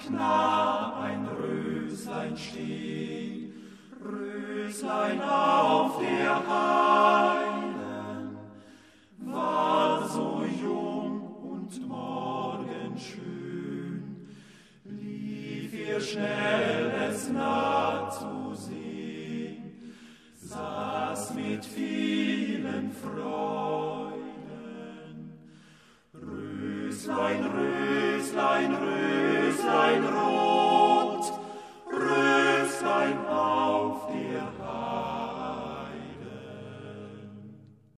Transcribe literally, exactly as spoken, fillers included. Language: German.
Knab ein Röslein stehn, Röslein auf der Heilen, war so jung und morgenschön, lief ihr schnell es nah zu sehn, saß mit vielen Freuden